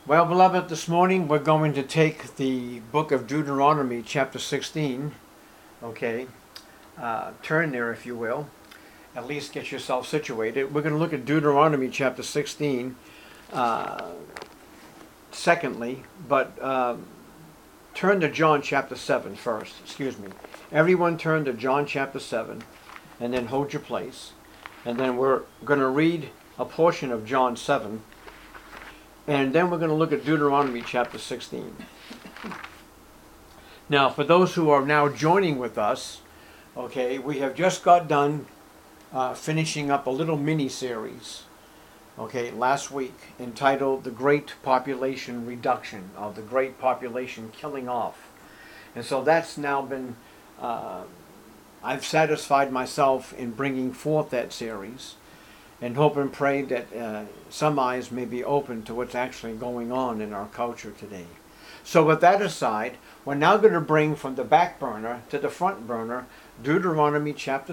Well, beloved, this morning we're going to take the book of Deuteronomy, chapter 16. Okay, turn there if you will. At least get yourself situated. We're going to look at Deuteronomy, chapter 16, secondly, but turn to John, chapter 7 first. Excuse me. Everyone turn to John, chapter 7, and then hold your place. And then we're going to read a portion of John 7. And then we're going to look at Deuteronomy chapter 16. Now, for those who are now joining with us, okay, we have just got done finishing up a little mini-series, okay, last week, entitled The Great Population Reduction, or The Great Population Killing Off. And so that's now been, I've satisfied myself in bringing forth that series, and hope and pray that some eyes may be open to what's actually going on in our culture today. So with that aside, we're now going to bring from the back burner to the front burner Deuteronomy chapter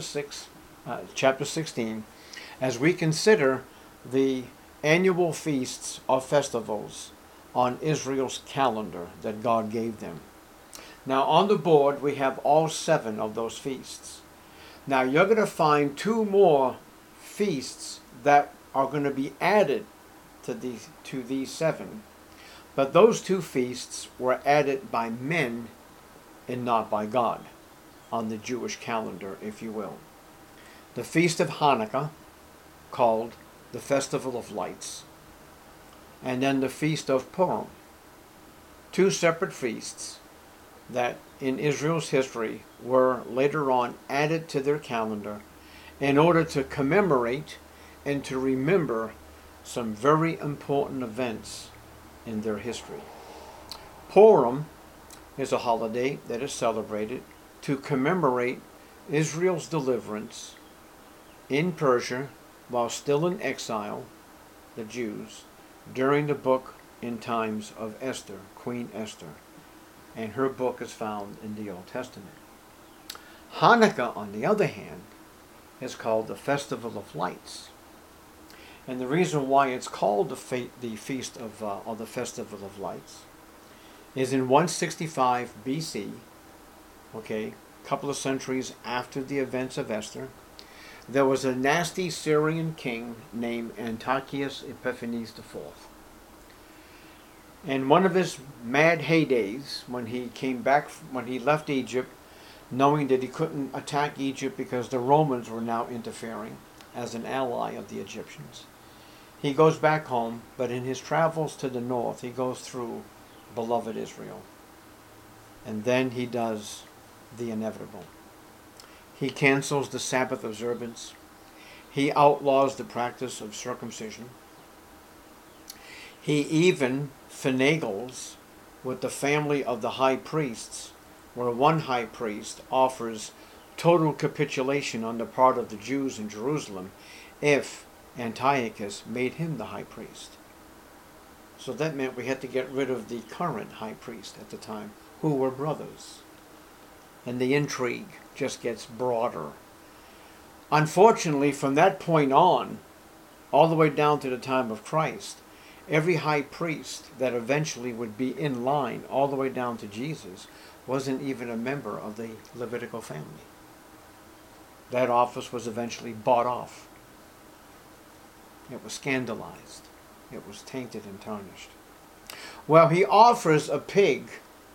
16, as we consider the annual feasts or festivals on Israel's calendar that God gave them. Now on the board we have all 7 of those feasts. Now you're going to find 2 more feasts that are going to be added to these 7. But those 2 feasts were added by men and not by God on the Jewish calendar, if you will. The Feast of Hanukkah, called the Festival of Lights, and then the Feast of Purim. 2 separate feasts that in Israel's history were later on added to their calendar in order to commemorate and to remember some very important events in their history. Purim is a holiday that is celebrated to commemorate Israel's deliverance in Persia while still in exile, the Jews, during the book in times of Esther, Queen Esther. And her book is found in the Old Testament. Hanukkah, on the other hand, is called the Festival of Lights. And the reason why it's called the Feast of or the Festival of Lights is in 165 BC, okay, a couple of centuries after the events of Esther, there was a nasty Syrian king named Antiochus Epiphanes IV. In one of his mad heydays, when he came back, when he left Egypt, knowing that he couldn't attack Egypt because the Romans were now interfering as an ally of the Egyptians, he goes back home, but in his travels to the north, he goes through beloved Israel. And then he does the inevitable. He cancels the Sabbath observance. He outlaws the practice of circumcision. He even finagles with the family of the high priests, where one high priest offers total capitulation on the part of the Jews in Jerusalem if Antiochus made him the high priest. So that meant we had to get rid of the current high priest at the time, who were brothers. And the intrigue just gets broader. Unfortunately, from that point on, all the way down to the time of Christ, every high priest that eventually would be in line all the way down to Jesus wasn't even a member of the Levitical family. That office was eventually bought off. It was scandalized. It was tainted and tarnished. Well, he offers a pig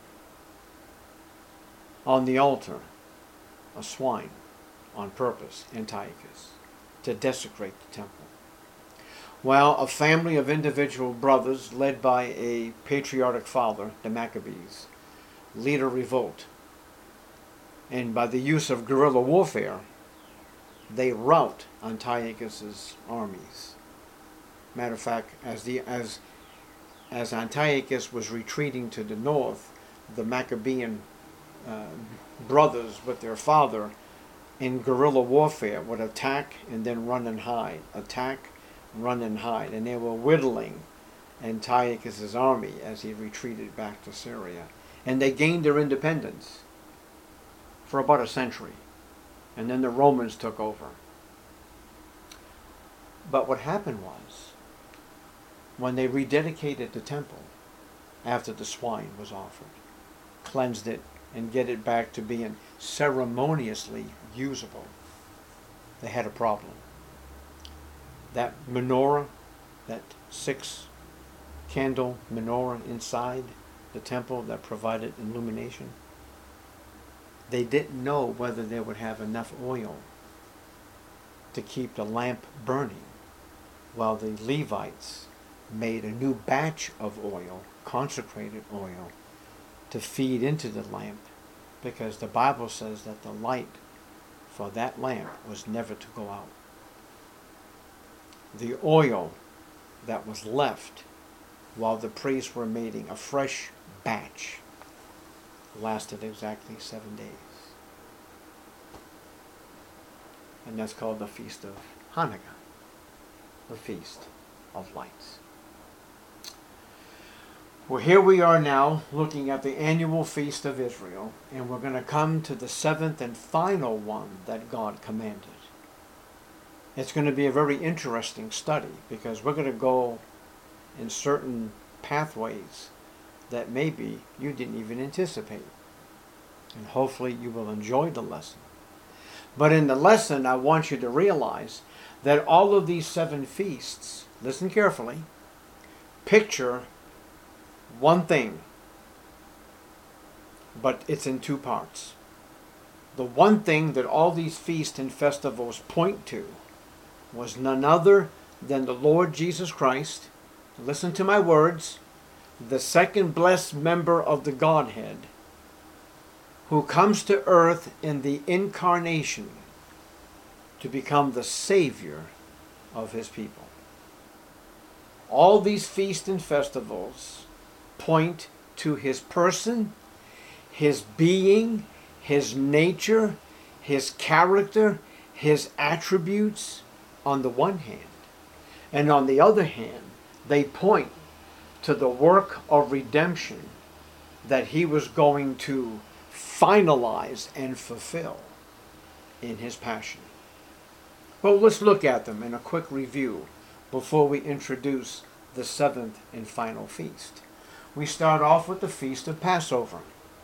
on the altar, a swine, on purpose, Antiochus, to desecrate the temple. Well, a family of individual brothers led by a patriotic father, the Maccabees, lead a revolt. And by the use of guerrilla warfare, they rout Antiochus's armies. Matter of fact, as Antiochus was retreating to the north, the Maccabean brothers with their father in guerrilla warfare would attack and then run and hide, attack, run and hide, and they were whittling Antiochus's army as he retreated back to Syria. And they gained their independence for about a century, and then the Romans took over. But what happened was, when they rededicated the temple after the swine was offered, cleansed it, and get it back to being ceremoniously usable, they had a problem. That menorah, that 6-candle menorah inside the temple that provided illumination, they didn't know whether they would have enough oil to keep the lamp burning, while the Levites made a new batch of oil, consecrated oil, to feed into the lamp, because the Bible says that the light for that lamp was never to go out. The oil that was left while the priests were making a fresh batch lasted exactly 7 days. And that's called the Feast of Hanukkah, the Feast of Lights. Well, here we are now looking at the annual Feast of Israel, and we're going to come to the 7th and final one that God commanded. It's going to be a very interesting study, because we're going to go in certain pathways that maybe you didn't even anticipate. And hopefully you will enjoy the lesson. But in the lesson, I want you to realize that all of these 7 feasts, listen carefully, picture one thing, but it's in 2 parts. The one thing that all these feasts and festivals point to was none other than the Lord Jesus Christ, listen to my words, the second blessed member of the Godhead, who comes to earth in the incarnation to become the Savior of his people. All these feasts and festivals point to his person, his being, his nature, his character, his attributes on the one hand. And on the other hand, they point to the work of redemption that he was going to finalize and fulfill in his passion. Well, let's look at them in a quick review before we introduce the 7th and final feast. We start off with the Feast of Passover.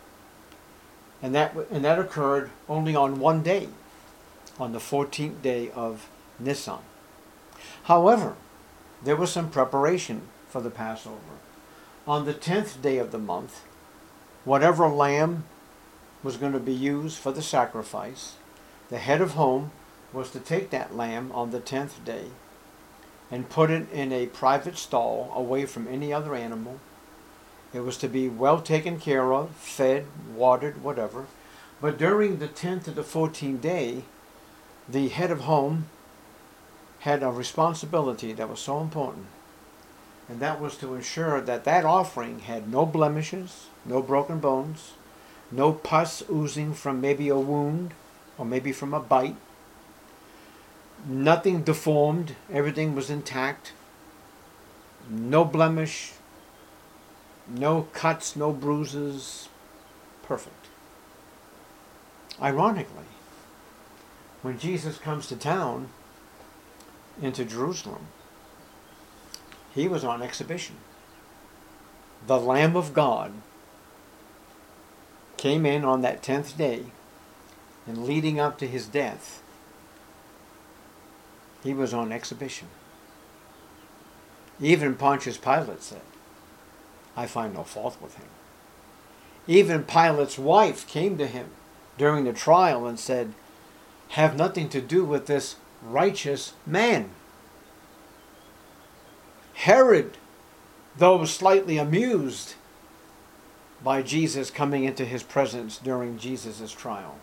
And that occurred only on one day, on the 14th day of Nisan. However, there was some preparation for the Passover. On the 10th day of the month, whatever lamb was going to be used for the sacrifice, the head of home was to take that lamb on the 10th day and put it in a private stall away from any other animal. It was to be well taken care of, fed, watered, whatever. But during the 10th to the 14th day, the head of home had a responsibility that was so important. And that was to ensure that that offering had no blemishes, no broken bones, no pus oozing from maybe a wound or maybe from a bite. Nothing deformed. Everything was intact. No blemish. No cuts, no bruises. Perfect. Ironically, when Jesus comes to town, into Jerusalem, he was on exhibition. The Lamb of God came in on that 10th day, and leading up to his death, he was on exhibition. Even Pontius Pilate said, I find no fault with him. Even Pilate's wife came to him during the trial and said, have nothing to do with this righteous man. Herod, though slightly amused by Jesus coming into his presence during Jesus' trial,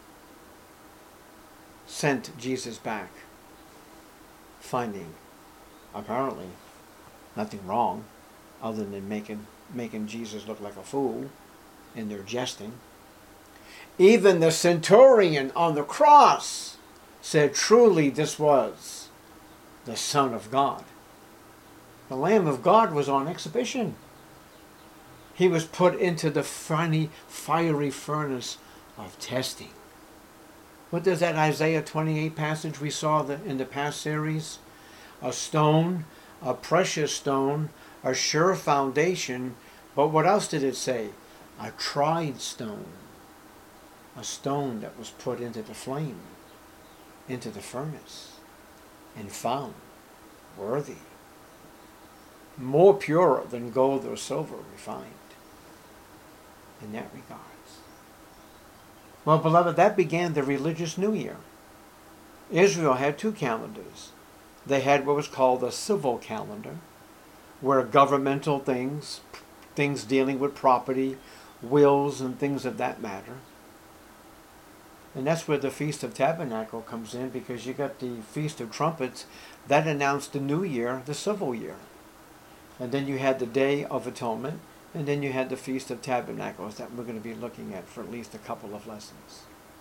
sent Jesus back, finding apparently nothing wrong other than making Jesus look like a fool in their jesting. Even the centurion on the cross said, truly this was the Son of God. The Lamb of God was on exhibition. He was put into the fiery furnace of testing. What does that Isaiah 28 passage we saw in the past series? A stone, a precious stone, a sure foundation. But what else did it say? A tried stone. A stone that was put into the flame, into the furnace, and found worthy. More pure than gold or silver refined. In that regards. Well, beloved, that began the religious New Year. Israel had two calendars. They had what was called the civil calendar, where governmental things dealing with property, wills, and things of that matter. And that's where the Feast of Tabernacle comes in, because you got the Feast of Trumpets that announced the new year, the civil year. And then you had the Day of Atonement, and then you had the Feast of Tabernacles that we're going to be looking at for at least a couple of lessons.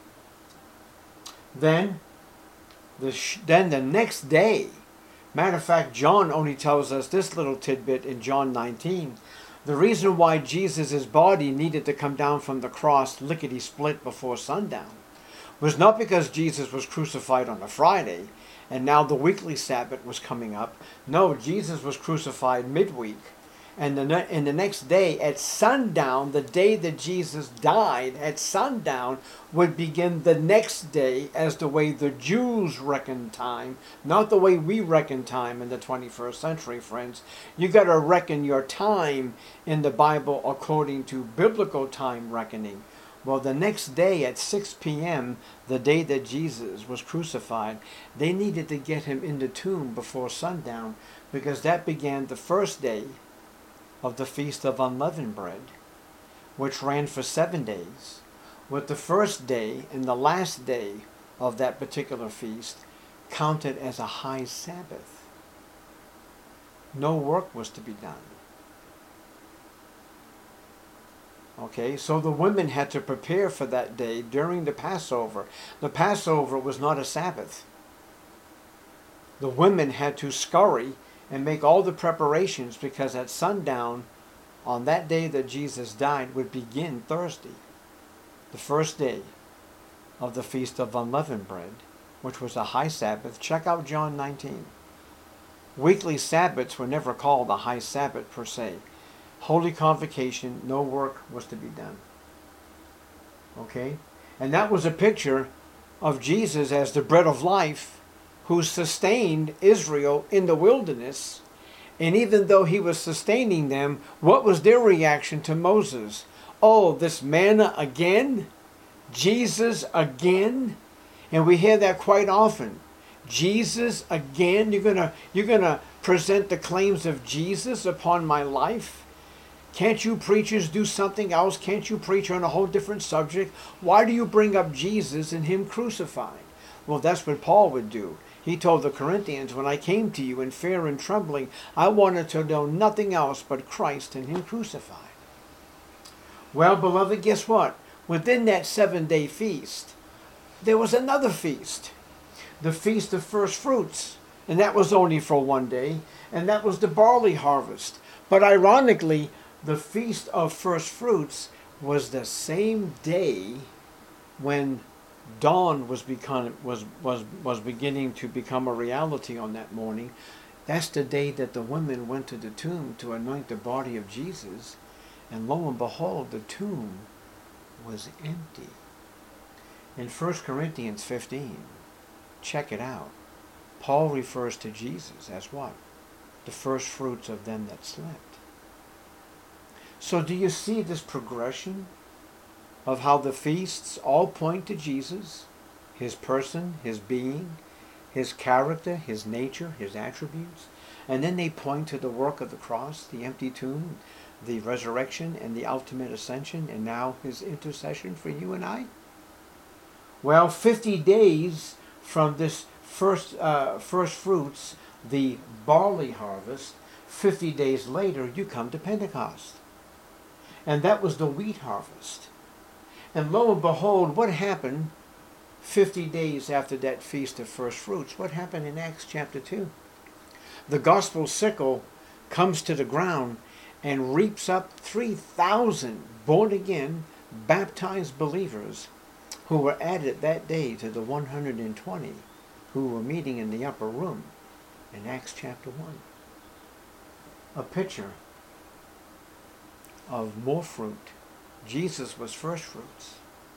Then the next day, matter of fact, John only tells us this little tidbit in John 19. The reason why Jesus' body needed to come down from the cross lickety-split before sundown was not because Jesus was crucified on a Friday and now the weekly Sabbath was coming up. No, Jesus was crucified midweek. And in the next day, at sundown, the day that Jesus died, at sundown, would begin the next day as the way the Jews reckon time, not the way we reckon time in the 21st century, friends. You got to reckon your time in the Bible according to biblical time reckoning. Well, the next day at 6 p.m., the day that Jesus was crucified, they needed to get him in the tomb before sundown, because that began the first day of the Feast of Unleavened Bread, which ran for 7 days, with the first day and the last day of that particular feast counted as a high Sabbath. No work was to be done. Okay, so the women had to prepare for that day during the Passover. The Passover was not a Sabbath. The women had to scurry and make all the preparations, because at sundown on that day that Jesus died would begin Thursday, the first day of the Feast of Unleavened Bread, which was a high Sabbath. Check out John 19. Weekly Sabbaths were never called a high Sabbath per se. Holy Convocation, no work was to be done. Okay? And that was a picture of Jesus as the bread of life, who sustained Israel in the wilderness. And even though he was sustaining them, what was their reaction to Moses? Oh, this manna again? Jesus again? And we hear that quite often. Jesus again? You're gonna present the claims of Jesus upon my life? Can't you preachers do something else? Can't you preach on a whole different subject? Why do you bring up Jesus and him crucified? Well, that's what Paul would do. He told the Corinthians, when I came to you in fear and trembling, I wanted to know nothing else but Christ and him crucified. Well, beloved, guess what? Within that 7-day feast, there was another feast. The Feast of First Fruits. And that was only for 1 day. And that was the barley harvest. But ironically, the Feast of First Fruits was the same day when dawn was beginning to become a reality on that morning. That's the day that the women went to the tomb to anoint the body of Jesus, and lo and behold, the tomb was empty. In 1 Corinthians 15, check it out, Paul refers to Jesus as what? The first fruits of them that slept. So do you see this progression of how the feasts all point to Jesus, his person, his being, his character, his nature, his attributes, and then they point to the work of the cross, the empty tomb, the resurrection, and the ultimate ascension, and now his intercession for you and I? Well, 50 days from this first fruits, the barley harvest, 50 days later you come to Pentecost. And that was the wheat harvest. And lo and behold, what happened 50 days after that Feast of First Fruits? What happened in Acts chapter 2? The gospel sickle comes to the ground and reaps up 3,000 born-again, baptized believers who were added that day to the 120 who were meeting in the upper room in Acts chapter 1. a picture of more fruit. Jesus was first fruits.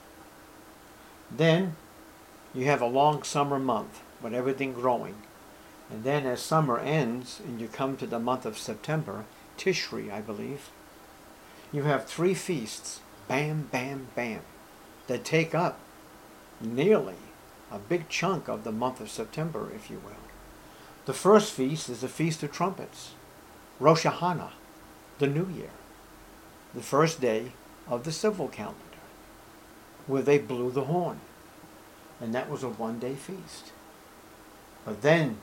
Then you have a long summer month with everything growing. And then as summer ends and you come to the month of September, Tishri, I believe, you have 3 feasts, bam, bam, bam, that take up nearly a big chunk of the month of September, if you will. The first feast is the Feast of Trumpets, Rosh Hashanah, the New Year, the first day of the civil calendar, where they blew the horn. And that was a one-day feast. But then,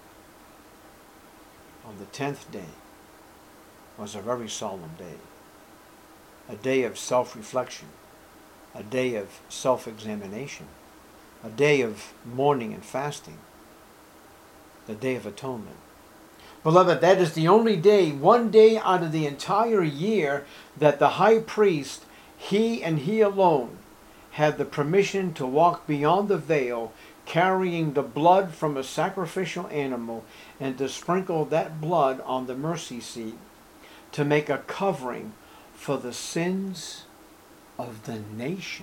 on the 10th day, was a very solemn day. A day of self-reflection, a day of self-examination, a day of mourning and fasting, the Day of Atonement. Beloved, that is the only day, one day out of the entire year, that the high priest, he and he alone, had the permission to walk beyond the veil, carrying the blood from a sacrificial animal, and to sprinkle that blood on the mercy seat to make a covering for the sins of the nation.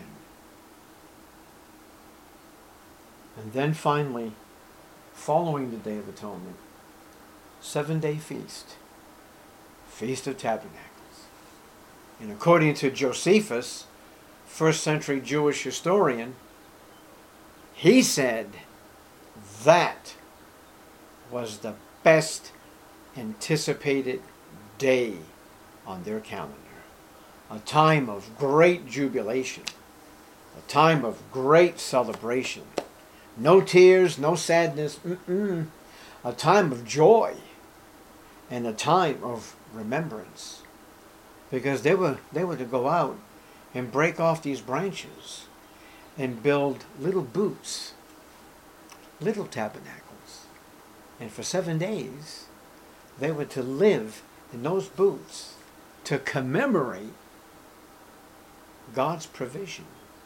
And then finally, following the Day of Atonement, 7-day feast, Feast of Tabernacles. And according to Josephus, first century Jewish historian, he said that was the best anticipated day on their calendar. A time of great jubilation, a time of great celebration. No tears, no sadness, a time of joy and a time of remembrance. Because they were to go out and break off these branches and build little booths, little tabernacles. And for 7 days, they were to live in those booths to commemorate God's provision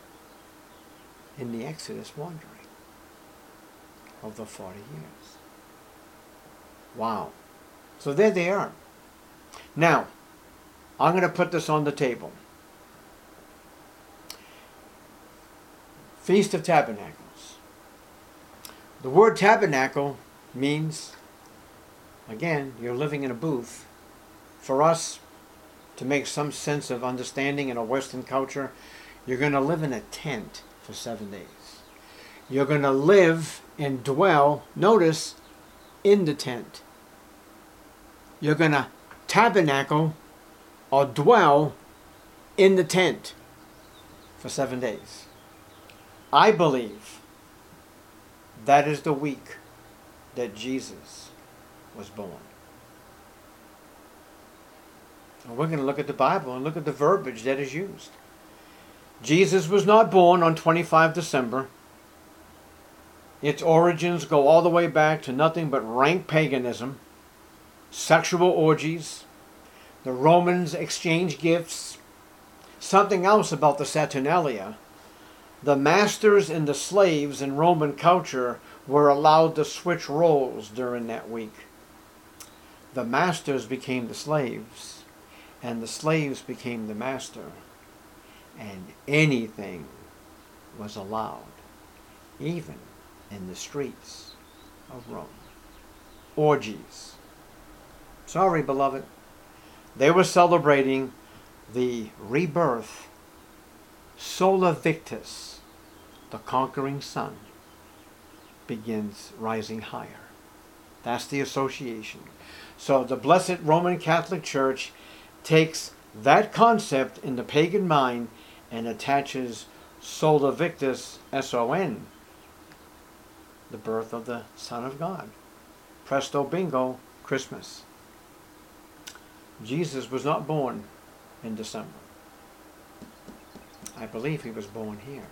in the Exodus wandering of the 40 years. Wow. So there they are. Now, I'm going to put this on the table. Feast of Tabernacles. The word tabernacle means, again, you're living in a booth. For us, to make some sense of understanding in a Western culture, you're going to live in a tent for 7 days. You're going to live and dwell, notice, in the tent. You're going to tabernacle or dwell in the tent for 7 days. I believe that is the week that Jesus was born. And we're going to look at the Bible and look at the verbiage that is used. Jesus was not born on 25 December. Its origins go all the way back to nothing but rank paganism, sexual orgies. The Romans exchanged gifts. Something else about the Saturnalia. The masters and the slaves in Roman culture were allowed to switch roles during that week. The masters became the slaves, and the slaves became the master. And anything was allowed, even in the streets of Rome. Orgies. Sorry, beloved. They were celebrating the rebirth, Sola Victus, the conquering sun, begins rising higher. That's the association. So the Blessed Roman Catholic Church takes that concept in the pagan mind and attaches Sola Victus, S-O-N, the birth of the Son of God. Presto bingo, Christmas. Jesus was not born in December. I believe he was born here,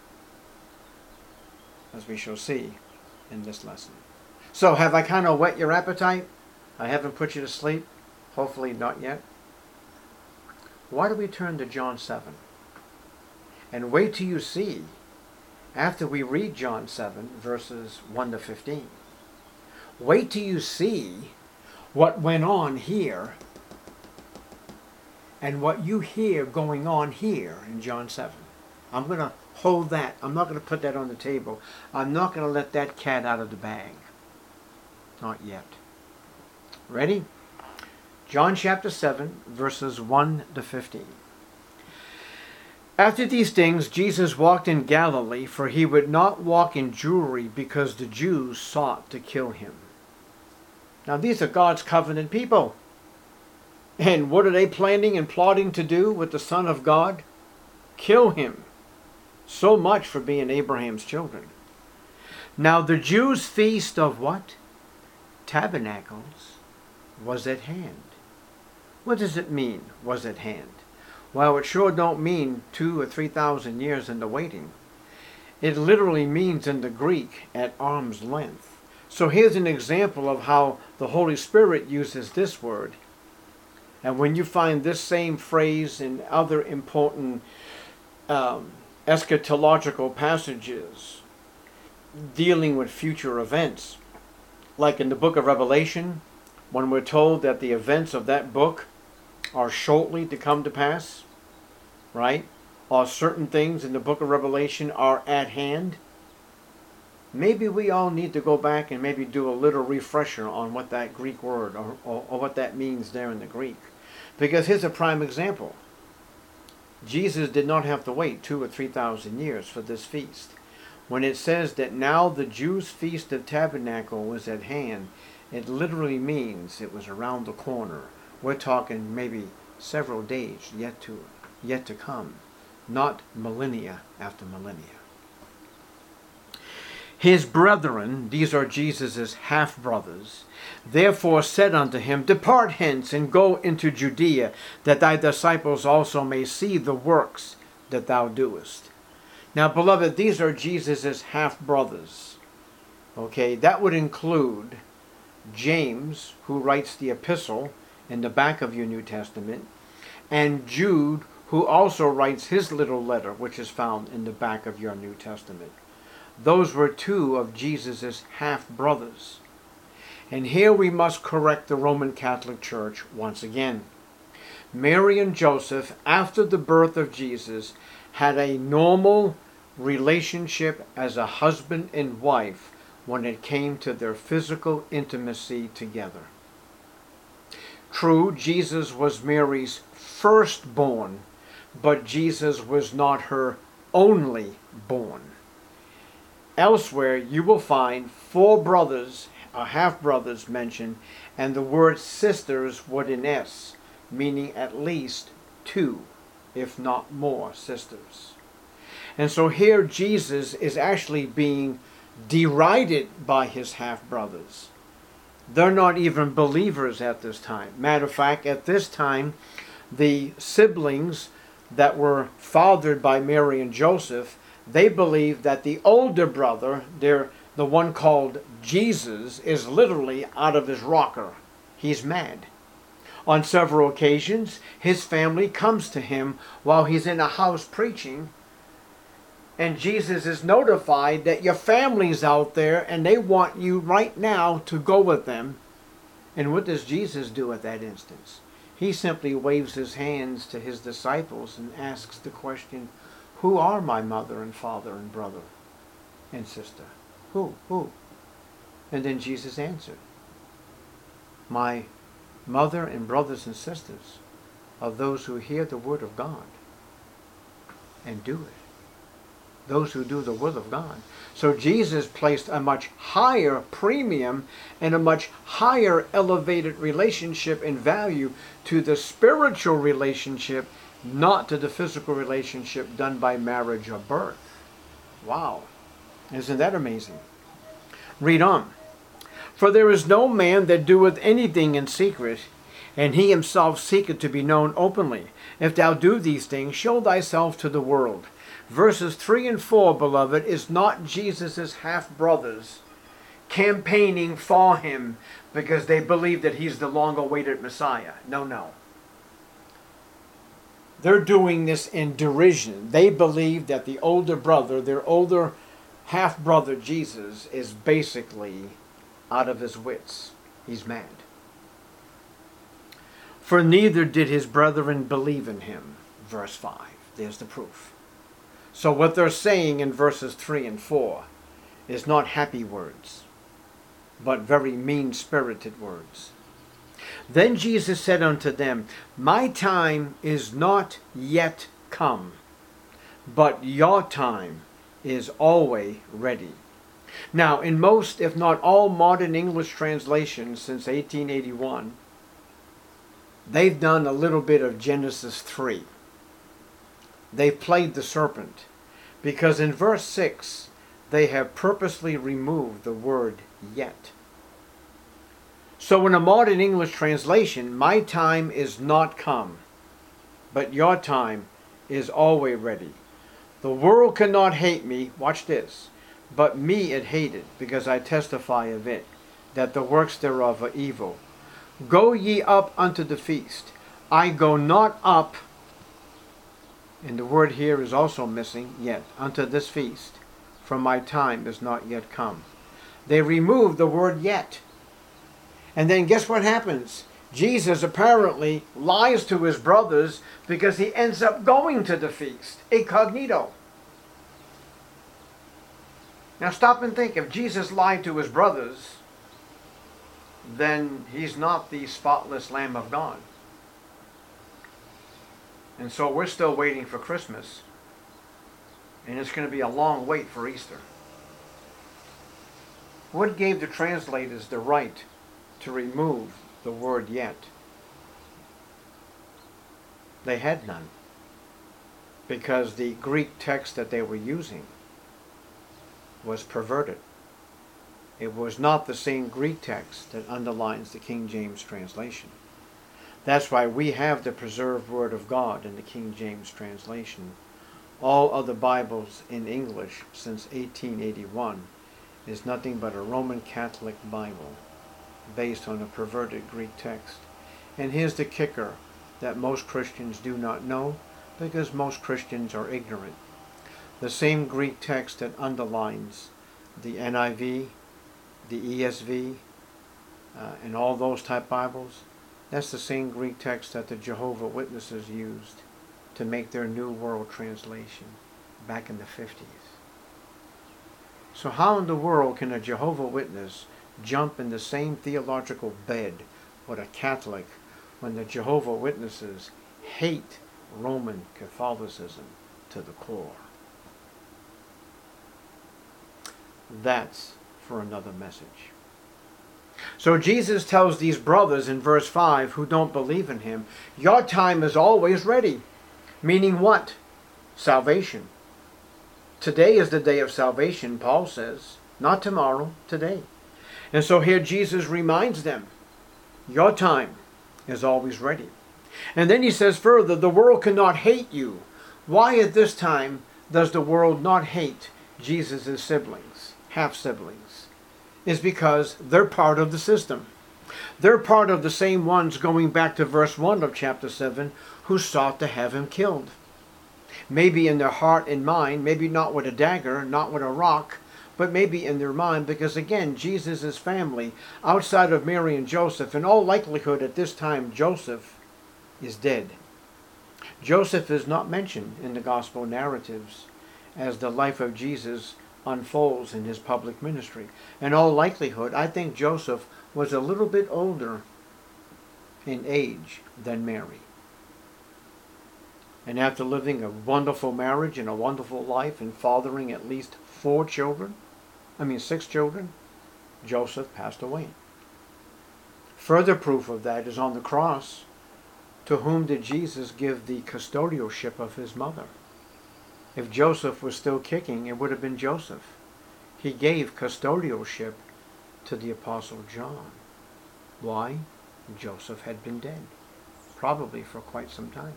as we shall see in this lesson. So, have I kind of whet your appetite? I haven't put you to sleep? Hopefully not yet. Why do we turn to John 7? And wait till you see, after we read John 7, verses 1 to 15, wait till you see what went on here and what you hear going on here in John 7. I'm going to hold that. I'm not going to put that on the table. I'm not going to let that cat out of the bag. Not yet. Ready? John chapter 7, verses 1 to 15. After these things, Jesus walked in Galilee, for he would not walk in Jewry, because the Jews sought to kill him. Now these are God's covenant people. And what are they planning and plotting to do with the Son of God? Kill him. So much for being Abraham's children. Now the Jews' feast of what? Tabernacles was at hand. What does it mean, was at hand? Well, it sure don't mean 2,000 or 3,000 years in the waiting. It literally means in the Greek at arm's length. So here's an example of how the Holy Spirit uses this word. And when you find this same phrase in other important eschatological passages dealing with future events, like in the book of Revelation, when we're told that the events of that book are shortly to come to pass, right? Or certain things in the book of Revelation are at hand. Maybe we all need to go back and maybe do a little refresher on what that Greek word or what that means there in the Greek. Because here's a prime example. Jesus did not have to wait 2,000 or 3,000 years for this feast. When it says that now the Jews' feast of tabernacle was at hand, it literally means it was around the corner. We're talking maybe several days yet to come, not millennia after millennia. His brethren, these are Jesus' half-brothers, therefore said unto him, Depart hence, and go into Judea, that thy disciples also may see the works that thou doest. Now, beloved, these are Jesus' half-brothers. Okay, that would include James, who writes the epistle in the back of your New Testament, and Jude, who also writes his little letter, which is found in the back of your New Testament. Those were two of Jesus' half-brothers. And here we must correct the Roman Catholic Church once again. Mary and Joseph, after the birth of Jesus, had a normal relationship as a husband and wife when it came to their physical intimacy together. True, Jesus was Mary's firstborn, but Jesus was not her only born. Elsewhere, you will find 4 brothers, or half-brothers mentioned, and the word sisters would in S, meaning at least 2, if not more, sisters. And so here Jesus is actually being derided by his half-brothers. They're not even believers at this time. Matter of fact, at this time, the siblings that were fathered by Mary and Joseph, they believe that the older brother, the one called Jesus, is literally out of his rocker. He's mad. On several occasions, his family comes to him while he's in a house preaching, and Jesus is notified that your family's out there and they want you right now to go with them. And what does Jesus do at that instance? He simply waves his hands to his disciples and asks the question, who are my mother and father and brother and sister? Who? And then Jesus answered, my mother and brothers and sisters are those who hear the word of God and do it. Those who do the will of God. So Jesus placed a much higher premium and a much higher elevated relationship and value to the spiritual relationship, not to the physical relationship done by marriage or birth. Wow. Isn't that amazing? Read on. For there is no man that doeth anything in secret, and he himself seeketh to be known openly. If thou do these things, show thyself to the world. Verses 3 and 4, beloved, is not Jesus' half-brothers campaigning for him because they believe that he's the long-awaited Messiah. No. They're doing this in derision. They believe that the older brother, their older half-brother Jesus, is basically out of his wits. He's mad. For neither did his brethren believe in him. Verse 5. There's the proof. So what they're saying in verses 3 and 4 is not happy words, but very mean-spirited words. Then Jesus said unto them, My time is not yet come, but your time is always ready. Now, in most, if not all, modern English translations since 1881, they've done a little bit of Genesis 3. They've played the serpent, because in verse 6, they have purposely removed the word yet. So in a modern English translation, my time is not come, but your time is always ready. The world cannot hate me, watch this, but me it hated, because I testify of it, that the works thereof are evil. Go ye up unto the feast. I go not up, and the word here is also missing, yet, unto this feast, for my time is not yet come. They remove the word yet. And then guess what happens? Jesus apparently lies to his brothers because he ends up going to the feast, incognito. Now stop and think, if Jesus lied to his brothers, then he's not the spotless Lamb of God. And so we're still waiting for Christmas. And it's going to be a long wait for Easter. What gave the translators the right to remove the word yet? They had none. Because the Greek text that they were using was perverted. It was not the same Greek text that underlines the King James translation. That's why we have the preserved Word of God in the King James translation. All other Bibles in English since 1881 is nothing but a Roman Catholic Bible based on a perverted Greek text. And here's the kicker that most Christians do not know, because most Christians are ignorant. The same Greek text that underlines the NIV, the ESV, and all those type Bibles, that's the same Greek text that the Jehovah's Witnesses used to make their New World Translation back in the 50s. So how in the world can a Jehovah's Witness jump in the same theological bed with a Catholic when the Jehovah's Witnesses hate Roman Catholicism to the core? That's for another message. So Jesus tells these brothers in verse 5 who don't believe in him, your time is always ready. Meaning what? Salvation. Today is the day of salvation, Paul says. Not tomorrow, today. And so here Jesus reminds them, your time is always ready. And then he says further, the world cannot hate you. Why at this time does the world not hate Jesus' siblings, half-siblings? Is because they're part of the system. They're part of the same ones, going back to verse 1 of chapter 7, who sought to have him killed. Maybe in their heart and mind, maybe not with a dagger, not with a rock, but maybe in their mind, because again, Jesus' family, outside of Mary and Joseph, in all likelihood at this time, Joseph is dead. Joseph is not mentioned in the gospel narratives as the life of Jesus unfolds in his public ministry. In all likelihood, I think Joseph was a little bit older in age than Mary. And after living a wonderful marriage and a wonderful life and fathering at least 6 children, Joseph passed away. Further proof of that is on the cross. To whom did Jesus give the custodialship of his mother? If Joseph was still kicking, it would have been Joseph. He gave custodialship to the Apostle John. Why? Joseph had been dead, probably for quite some time.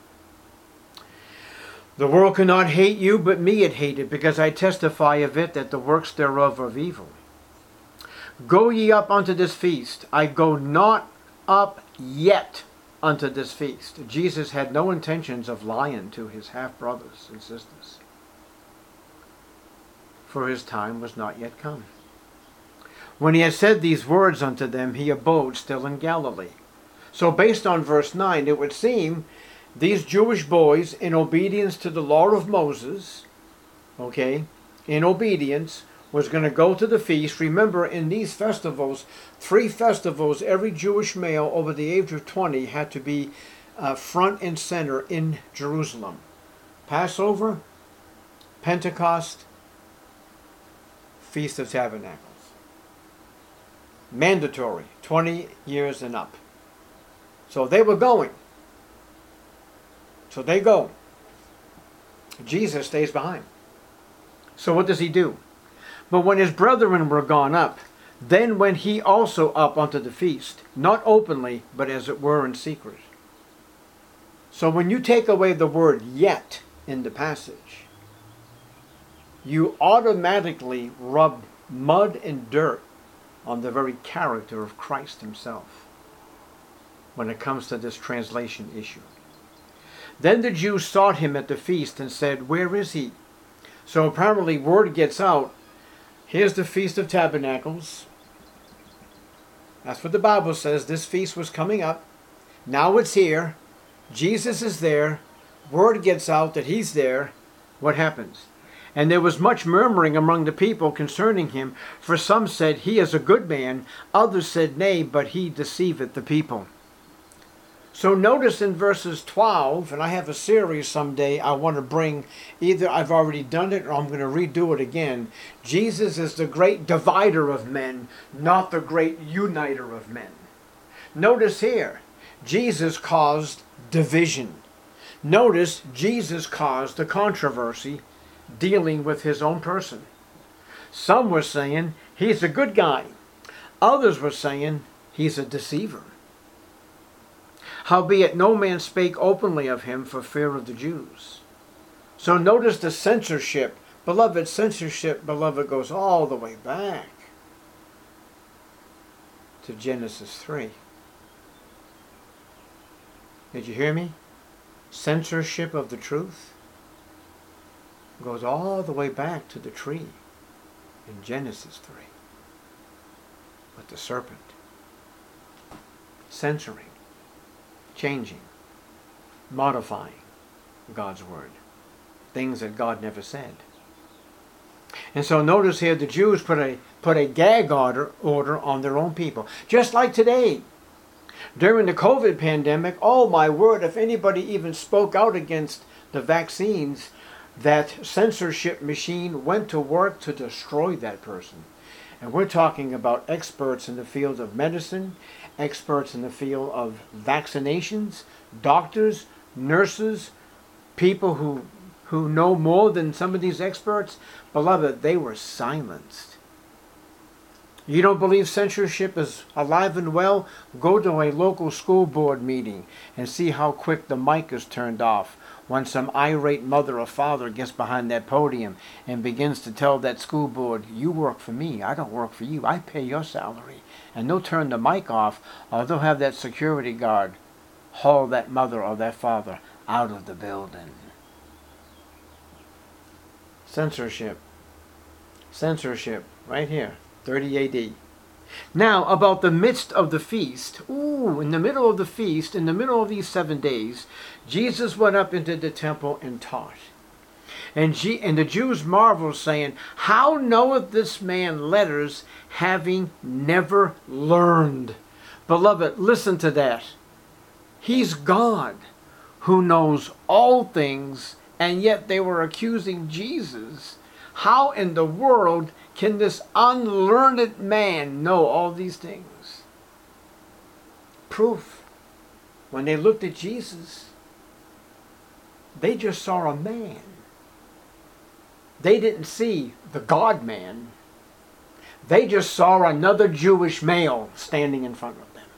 The world cannot hate you, but me it hated, because I testify of it that the works thereof are evil. Go ye up unto this feast. I go not up yet unto this feast. Jesus had no intentions of lying to his half-brothers and sisters, for his time was not yet come. When he had said these words unto them, he abode still in Galilee. So based on verse 9, it would seem these Jewish boys, in obedience to the law of Moses, okay, in obedience, was going to go to the feast. Remember, in these festivals, 3 festivals, every Jewish male over the age of 20 had to be front and center in Jerusalem. Passover, Pentecost, Feast of Tabernacles. Mandatory, 20 years and up. So they were going. So they go. Jesus stays behind. So what does he do? But when his brethren were gone up, then went he also up unto the feast, not openly, but as it were in secret. So when you take away the word yet in the passage, you automatically rub mud and dirt on the very character of Christ himself when it comes to this translation issue. Then the Jews sought him at the feast and said, "Where is he?" So apparently word gets out, here's the Feast of Tabernacles. That's what the Bible says. This feast was coming up. Now it's here. Jesus is there. Word gets out that he's there. What happens? And there was much murmuring among the people concerning him, for some said, "He is a good man." Others said, "Nay, but he deceiveth the people." So notice in verses 12, and I have a series someday I want to bring, either I've already done it or I'm going to redo it again. Jesus is the great divider of men, not the great uniter of men. Notice here, Jesus caused division. Notice Jesus caused the controversy dealing with his own person. Some were saying he's a good guy. Others were saying he's a deceiver. Howbeit no man spake openly of him for fear of the Jews. So notice the censorship. Beloved, censorship, beloved, goes all the way back to Genesis 3. Did you hear me? Censorship of the truth goes all the way back to the tree in Genesis 3 with the serpent. Censoring, changing, modifying God's word. Things that God never said. And so notice here the Jews put a gag order on their own people. Just like today. During the COVID pandemic, oh my word, if anybody even spoke out against the vaccines, that censorship machine went to work to destroy that person. And we're talking about experts in the field of medicine, experts in the field of vaccinations, doctors, nurses, people who know more than some of these experts. Beloved, they were silenced. You don't believe censorship is alive and well? Go to a local school board meeting and see how quick the mic is turned off when some irate mother or father gets behind that podium and begins to tell that school board, "You work for me, I don't work for you, I pay your salary." And they'll turn the mic off, or they'll have that security guard haul that mother or that father out of the building. Censorship. Censorship, right here, 30 AD. Now, about the midst of the feast, in the middle of the feast, in the middle of these 7 days, Jesus went up into the temple and taught. And the Jews marveled, saying, "How knoweth this man letters, having never learned?" Beloved, listen to that. He's God who knows all things, and yet they were accusing Jesus. How in the world can this unlearned man know all these things? Proof. When they looked at Jesus, they just saw a man. They didn't see the God-man. They just saw another Jewish male standing in front of them.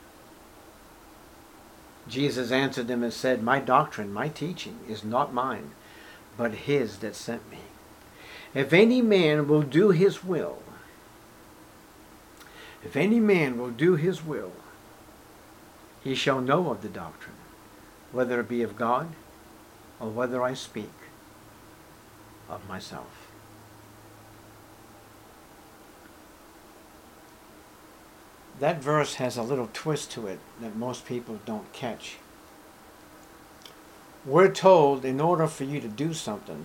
Jesus answered them and said, "My doctrine, my teaching is not mine, but his that sent me. If any man will do his will, he shall know of the doctrine, whether it be of God or whether I speak of myself." that verse has a little twist to it that most people don't catch. We're told in order for you to do something,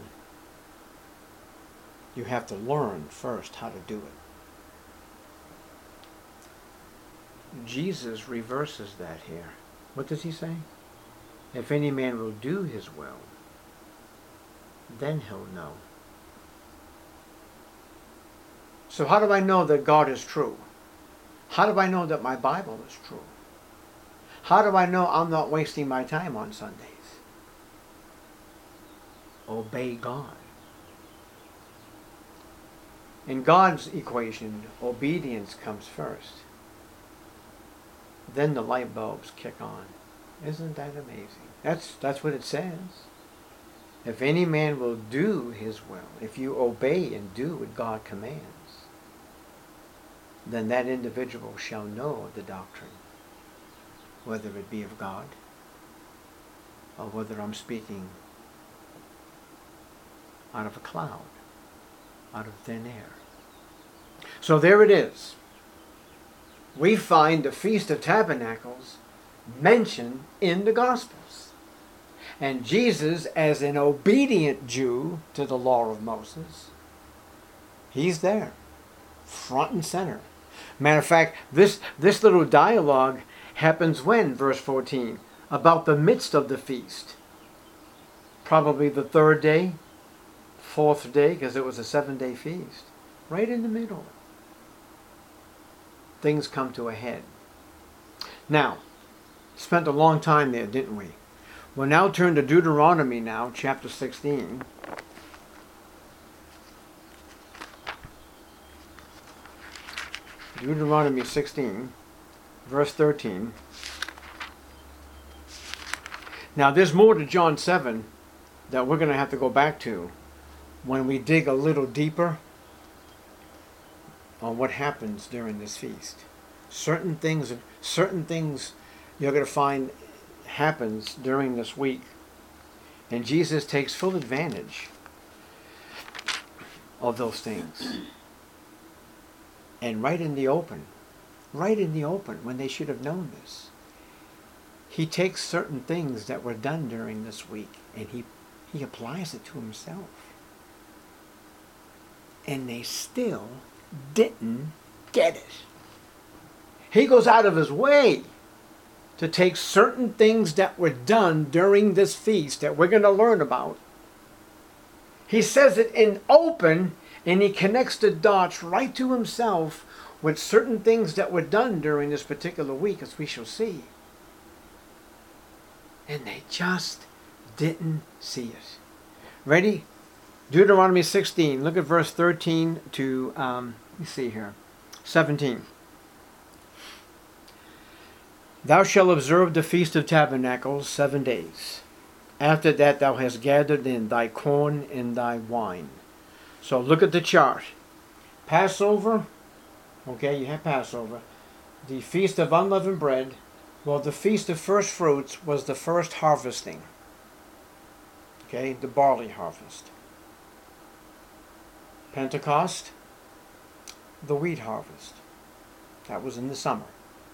you have to learn first how to do it. Jesus reverses that here. What does he say? If any man will do his will, then he'll know. So how do I know that God is true? How do I know that my Bible is true? How do I know I'm not wasting my time on Sundays? Obey God. In God's equation, obedience comes first. Then the light bulbs kick on. Isn't that amazing? That's what it says. If any man will do his will, if you obey and do what God commands, then that individual shall know the doctrine, whether it be of God or whether I'm speaking out of a cloud, out of thin air. So there it is. We find the Feast of Tabernacles mentioned in the Gospels. And Jesus, as an obedient Jew to the law of Moses, he's there, front and center. Matter of fact, this little dialogue happens when? Verse 14. About the midst of the feast. Probably the third day, fourth day, because it was a 7-day feast. Right in the middle. Things come to a head. Now, spent a long time there, didn't we? We'll now turn to Deuteronomy now, chapter 16. Deuteronomy 16, verse 13. Now there's more to John 7 that we're going to have to go back to when we dig a little deeper on what happens during this feast. Certain things you're going to find happens during this week. And Jesus takes full advantage of those things. And right in the open, when they should have known this, he takes certain things that were done during this week and he applies it to himself. And they still didn't get it. He goes out of his way to take certain things that were done during this feast that we're going to learn about. He says it in open, and he connects the dots right to himself with certain things that were done during this particular week, as we shall see. And they just didn't see it. Ready? Deuteronomy 16. Look at verse 13 to, let me see here, 17. Thou shalt observe the Feast of Tabernacles 7 days. After that thou hast gathered in thy corn and thy wine. So look at the chart. Passover, okay, you have Passover. The Feast of Unleavened Bread, well, the Feast of First Fruits was the first harvesting. Okay, the barley harvest. Pentecost, the wheat harvest. That was in the summer.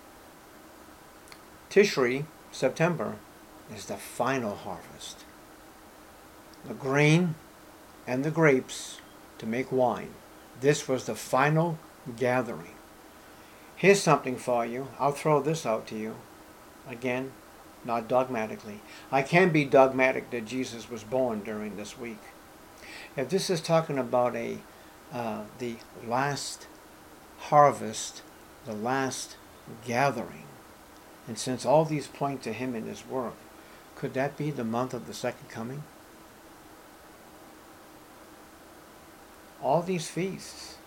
Tishri, September, is the final harvest. The grain and the grapes to make wine. This was the final gathering. Here's something for you. I'll throw this out to you. Again, not dogmatically. I can be dogmatic that Jesus was born during this week. If this is talking about the last harvest, the last gathering, and since all these point to him and his work, could that be the month of the second coming? All these feasts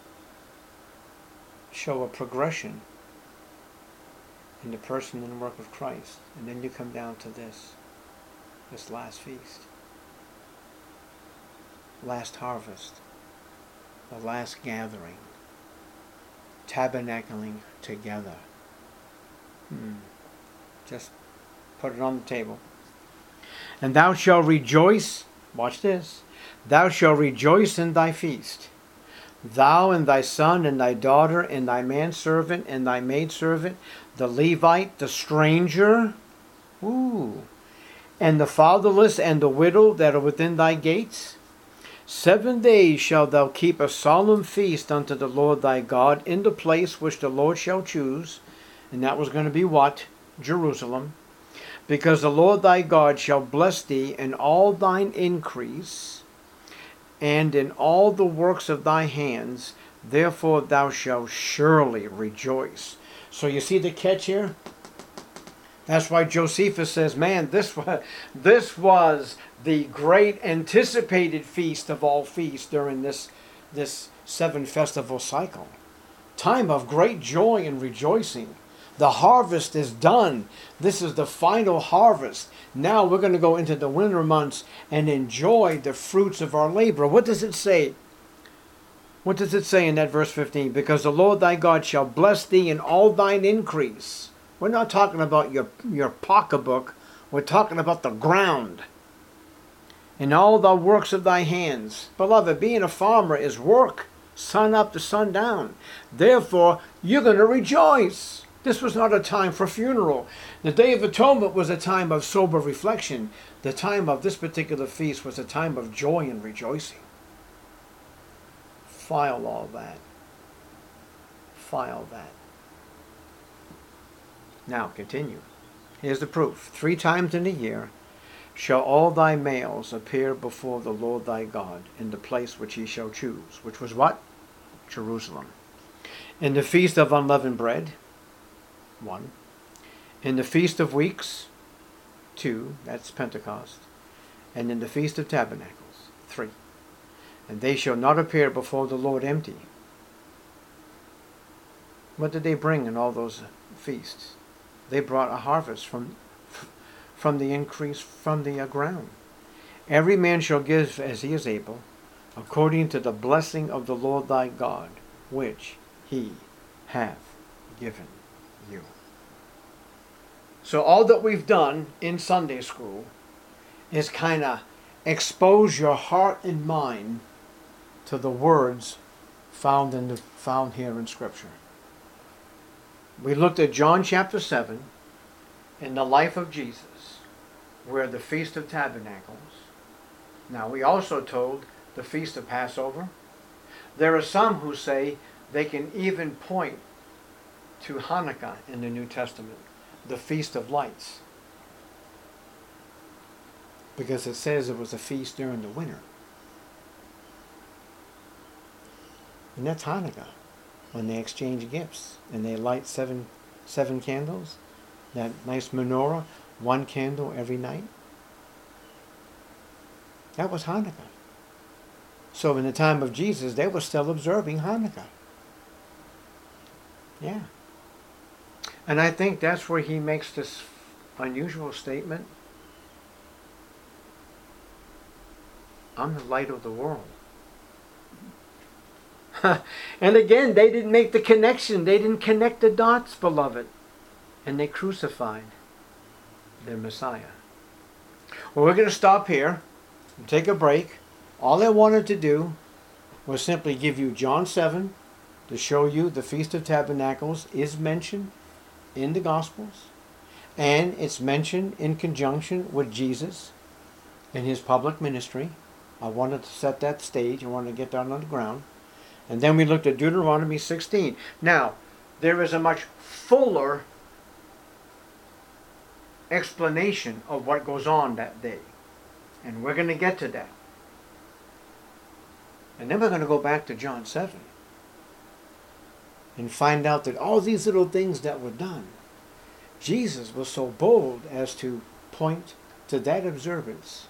show a progression in the person and work of Christ. And then you come down to this last feast. Last harvest. The last gathering. Tabernacling together. Just put it on the table. And thou shalt rejoice, watch this, thou shalt rejoice in thy feast. thou and thy son and thy daughter and thy manservant and thy maidservant, the Levite, the stranger, and the fatherless and the widow that are within thy gates. 7 days shalt thou keep a solemn feast unto the Lord thy God in the place which the Lord shall choose. And that was going to be what? Jerusalem. Because the Lord thy God shall bless thee in all thine increase, and in all the works of thy hands. Therefore thou shalt surely rejoice. So you see the catch here? That's why Josephus says, man, this was the great anticipated feast of all feasts during this 7 festival cycle. Time of great joy and rejoicing. The harvest is done. This is the final harvest. Now we're going to go into the winter months and enjoy the fruits of our labor. What does it say? What does it say in that verse 15? Because the Lord thy God shall bless thee in all thine increase. We're not talking about your pocketbook. We're talking about the ground. In all the works of thy hands. Beloved, being a farmer is work. Sun up to sundown. Therefore, you're going to rejoice. This was not a time for funeral. The Day of Atonement was a time of sober reflection. The time of this particular feast was a time of joy and rejoicing. File all that. File that. Now, continue. Here's the proof. 3 times in a year shall all thy males appear before the Lord thy God in the place which he shall choose. Which was what? Jerusalem. In the feast of unleavened bread, 1. In the feast of weeks, 2. That's Pentecost. And in the feast of tabernacles, 3. And they shall not appear before the Lord empty. What did they bring in all those feasts? They brought a harvest from the increase from the ground. Every man shall give as he is able, according to the blessing of the Lord thy God, which he hath given you. So all that we've done in Sunday school is kind of expose your heart and mind to the words found here in Scripture. We looked at John chapter 7 in the life of Jesus, where the Feast of Tabernacles. Now we also told the Feast of Passover. There are some who say they can even point to Hanukkah in the New Testament, the Feast of Lights, because it says it was a feast during the winter. And that's Hanukkah, when they exchange gifts and they light seven candles, that nice menorah, 1 candle every night. That was Hanukkah. So in the time of Jesus, they were still observing Hanukkah. Yeah. And I think that's where he makes this unusual statement. I'm the light of the world. And again, they didn't make the connection. They didn't connect the dots, beloved. And they crucified their Messiah. Well, we're going to stop here and take a break. All I wanted to do was simply give you John 7 to show you the Feast of Tabernacles is mentioned in the Gospels, and it's mentioned in conjunction with Jesus in his public ministry. I wanted to set that stage. I wanted to get down on the ground. And then we looked at Deuteronomy 16. Now, there is a much fuller explanation of what goes on that day. And we're going to get to that. And then we're going to go back to John 7 and find out that all these little things that were done, Jesus was so bold as to point to that observance,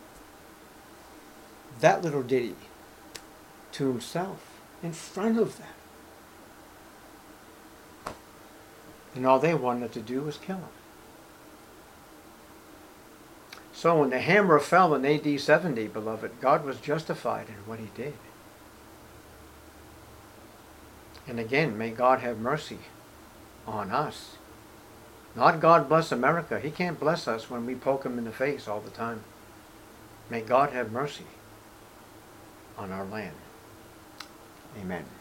that little ditty, to himself in front of them. And all they wanted to do was kill him. So when the hammer fell in AD 70, beloved, God was justified in what he did. And again, may God have mercy on us. Not God bless America. He can't bless us when we poke him in the face all the time. May God have mercy on our land. Amen.